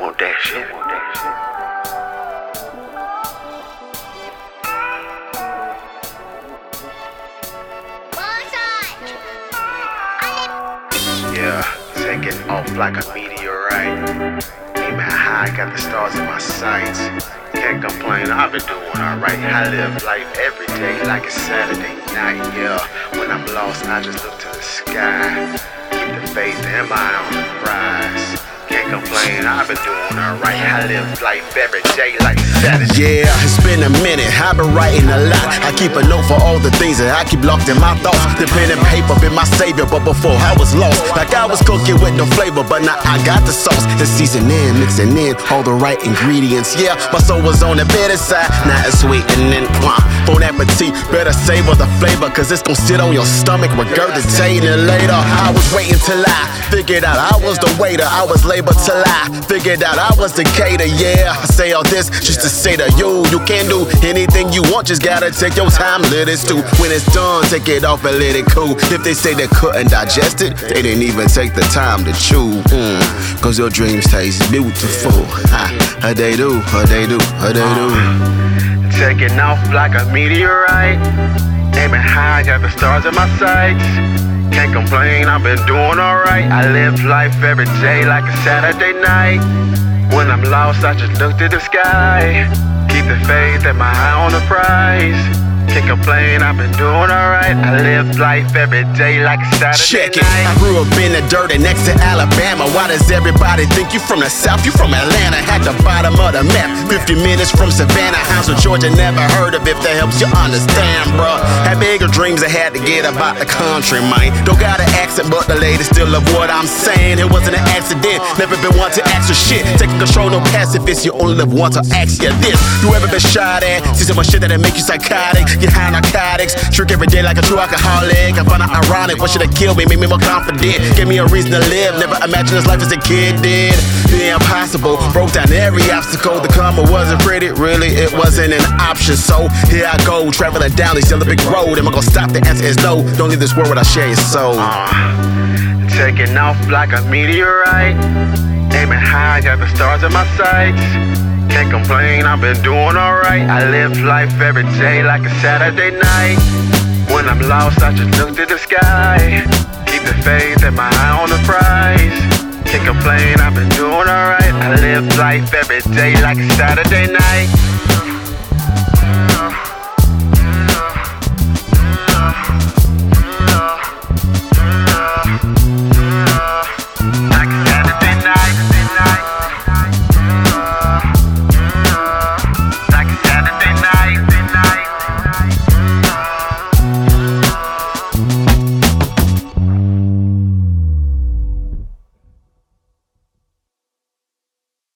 want that shit. Yeah, taking off like a meteorite. Aiming high, got the stars in my sights. Can't complain, I've been doing alright. I live life every day like it's Saturday night. Yeah, when I'm lost, I just look to the sky. Keep the faith and my eye on the prize. Can't complain, I've been doing alright. I live life every day like Saturday. Yeah, it's been a minute, I've been writing a lot. I keep a note for all the things that I keep locked in my thoughts. The pen and paper been my savior, but before I was lost. Like I was cooking with no flavor, but now I got the sauce. The seasoning, mixing in all the right ingredients. Yeah, my soul was on the better side, now it's sweetening. Bon appetit, better savor the flavor, cause it's gon' sit on your stomach, regurgitating it later. I was waiting till I figured out I was the waiter, I was labor till I figured out I was the cater. Yeah, I say all this just to say to you, you can do anything you want, just gotta take your time, let it stew. When it's done, take it off and let it cool. If they say they couldn't digest it, they didn't even take the time to chew. Cause your dreams taste beautiful. They do, they do, they do. Taking off like a meteorite. Aiming high, got the stars in my sights. Can't complain, I've been doing alright. I live life every day like a Saturday night. When I'm lost, I just look to the sky. Keep the faith and my eye on the prize. Can't complain, I've been doing alright. I live life every day like a Saturday night. I grew up in the dirt and next to Alabama. Why does everybody think you from the South? You from Atlanta, at the bottom of the map. 50 minutes from Savannah, House of Georgia, never heard of if that helps you understand, bruh. Had bigger dreams I had to get about the country, man. Don't got an accent, but the ladies still love what I'm saying. It wasn't an accident, never been one to ask for shit. Taking control, no pacifist, you only live once, to ask you this. You ever been shot at? See so much shit that'll make you psychotic. Get high narcotics, drink every day like a true alcoholic. I find it ironic, what should have killed me, made me more confident. Gave me a reason to live, never imagined this life as a kid did. The impossible, broke down every obstacle. The karma wasn't pretty, really, it wasn't an option. So here I go, traveling down this yellow big road. Am I gonna stop? The answer is no. Don't leave this world without share your soul. Taking off like a meteorite. Aiming high, got the stars in my sights. Can't complain, I've been doing alright. I live life every day like a Saturday night. When I'm lost, I just look to the sky. Keep the faith and my eye on the prize. Can't complain, I've been doing alright. I live life every day like a Saturday night.